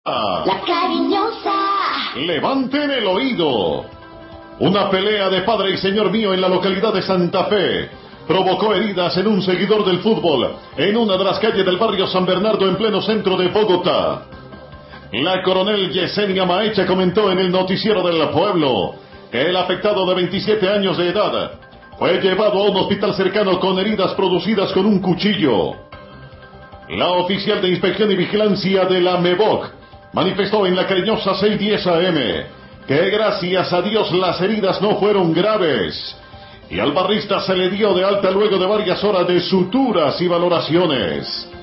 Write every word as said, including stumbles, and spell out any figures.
La cariñosa. Levanten el oído. Una pelea de padre y señor mío en la localidad de Santa Fe provocó heridas en un seguidor del fútbol en una de las calles del barrio San Bernardo en pleno centro de Bogotá. La coronel Yesenia Maecha comentó en el noticiero del pueblo que el afectado de veintisiete años de edad fue llevado a un hospital cercano con heridas producidas con un cuchillo. La oficial de Inspección y Vigilancia de la MEVOC manifestó en la cariñosa seiscientos diez A M que gracias a Dios las heridas no fueron graves y al barrista se le dio de alta luego de varias horas de suturas y valoraciones.